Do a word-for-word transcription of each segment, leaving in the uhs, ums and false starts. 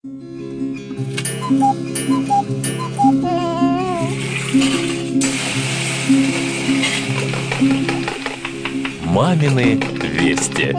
Мамины вести.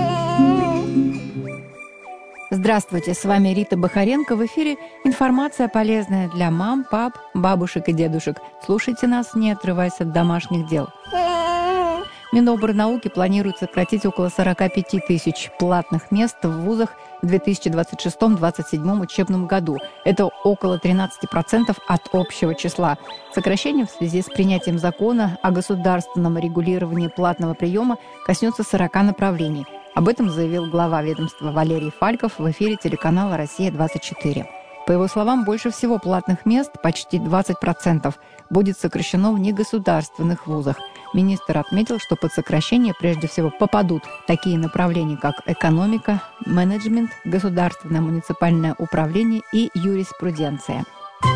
Здравствуйте, с вами Рита Бахаренко. В эфире информация полезная для мам, пап, бабушек и дедушек. Слушайте нас, не отрываясь от домашних дел. Минобрнауки планирует сократить около сорок пять тысяч платных мест в вузах в две тысячи двадцать шестом — две тысячи двадцать седьмом учебном году. Это около тринадцать процентов от общего числа. Сокращение в связи с принятием закона о государственном регулировании платного приема коснется сорока направлений. Об этом заявил глава ведомства Валерий Фальков в эфире телеканала «Россия-двадцать четыре». По его словам, больше всего платных мест, почти двадцать процентов, будет сокращено в негосударственных вузах. Министр отметил, что под сокращение прежде всего попадут такие направления, как экономика, менеджмент, государственное муниципальное управление и юриспруденция.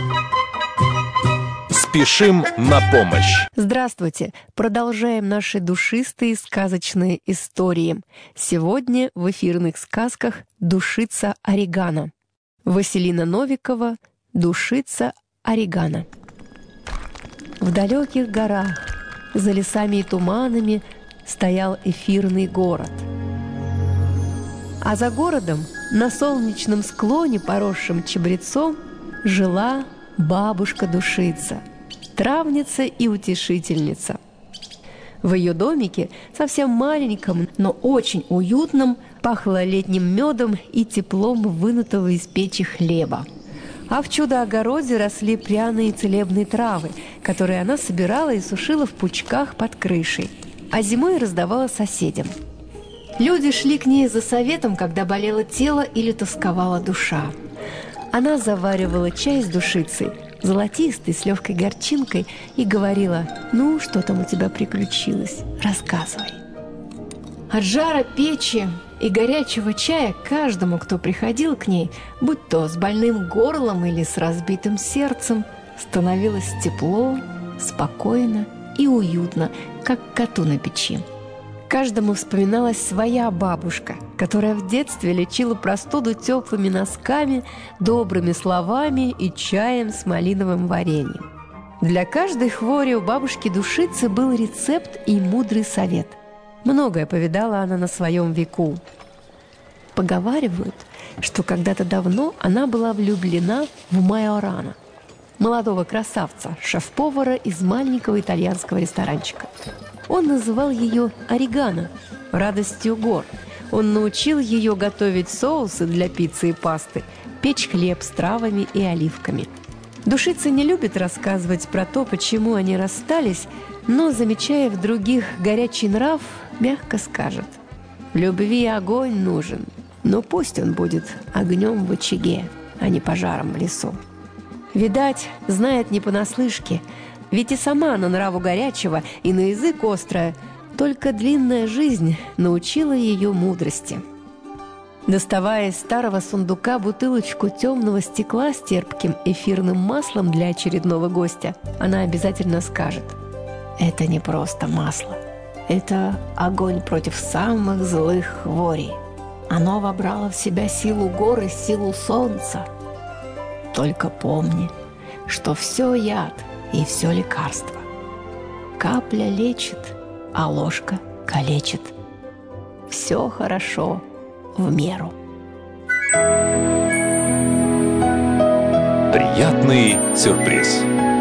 Спешим на помощь! Здравствуйте! Продолжаем наши душистые сказочные истории. Сегодня в эфирных сказках «Душица Орегано». Василина Новикова «Душица Орегано». В далеких горах, за лесами и туманами, стоял эфирный город. А за городом, на солнечном склоне, поросшем чабрецом, жила бабушка-душица, травница и утешительница. В ее домике, совсем маленьком, но очень уютном, пахло летним медом и теплом вынутого из печи хлеба. А в чудо-огороде росли пряные целебные травы, которые она собирала и сушила в пучках под крышей, а зимой раздавала соседям. Люди шли к ней за советом, когда болело тело или тосковала душа. Она заваривала чай с душицей, золотистый, с легкой горчинкой, и говорила: «Ну, что там у тебя приключилось? Рассказывай». От жара печи и горячего чая каждому, кто приходил к ней, будь то с больным горлом или с разбитым сердцем, становилось тепло, спокойно и уютно, как коту на печи. Каждому вспоминалась своя бабушка, которая в детстве лечила простуду теплыми носками, добрыми словами и чаем с малиновым вареньем. Для каждой хвори у бабушки-душицы был рецепт и мудрый совет. Многое повидала она на своем веку. Поговаривают, что когда-то давно она была влюблена в Майорана, молодого красавца, шеф-повара из маленького итальянского ресторанчика. Он называл ее Орегано, радостью гор. Он научил ее готовить соусы для пиццы и пасты, печь хлеб с травами и оливками. Душица не любит рассказывать про то, почему они расстались, но, замечая в других горячий нрав, мягко скажет: «Любви огонь нужен, но пусть он будет огнем в очаге, а не пожаром в лесу». Видать, знает не понаслышке, ведь и сама она нраву горячего и на язык острая, только длинная жизнь научила ее мудрости. Доставая из старого сундука бутылочку темного стекла с терпким эфирным маслом для очередного гостя, она обязательно скажет: «Это не просто масло. Это огонь против самых злых хворей. Оно вобрало в себя силу гор и силу солнца. Только помни, что все яд и все лекарство. Капля лечит, а ложка калечит. Все хорошо в меру». Приятный сюрприз.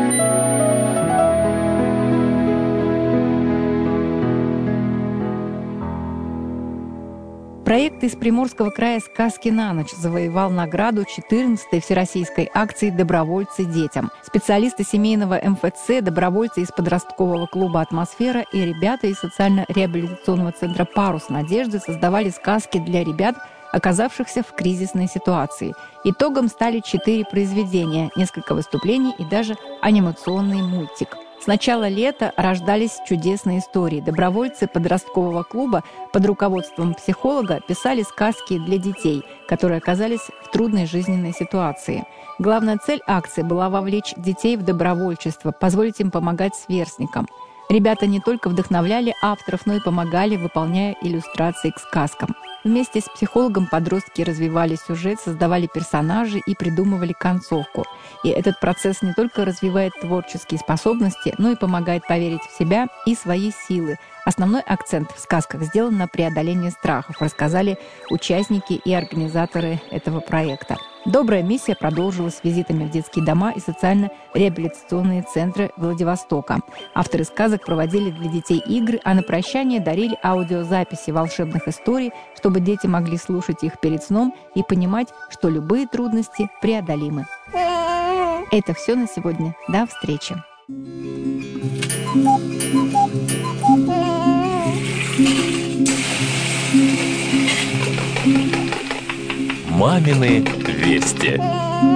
Проект из Приморского края «Сказки на ночь» завоевал награду четырнадцатой всероссийской акции «Добровольцы детям». Специалисты семейного эм эф цэ, добровольцы из подросткового клуба «Атмосфера» и ребята из социально-реабилитационного центра «Парус Надежды» создавали сказки для ребят, оказавшихся в кризисной ситуации. Итогом стали четыре произведения, несколько выступлений и даже анимационный мультик. С начала лета рождались чудесные истории. Добровольцы подросткового клуба под руководством психолога писали сказки для детей, которые оказались в трудной жизненной ситуации. Главная цель акции была вовлечь детей в добровольчество, позволить им помогать сверстникам. Ребята не только вдохновляли авторов, но и помогали, выполняя иллюстрации к сказкам. Вместе с психологом подростки развивали сюжет, создавали персонажей и придумывали концовку. И этот процесс не только развивает творческие способности, но и помогает поверить в себя и свои силы. Основной акцент в сказках сделан на преодолении страхов, рассказали участники и организаторы этого проекта. Добрая миссия продолжилась визитами в детские дома и социально-реабилитационные центры Владивостока. Авторы сказок проводили для детей игры, а на прощание дарили аудиозаписи волшебных историй, чтобы дети могли слушать их перед сном и понимать, что любые трудности преодолимы. Это все на сегодня. До встречи. «Мамины вести».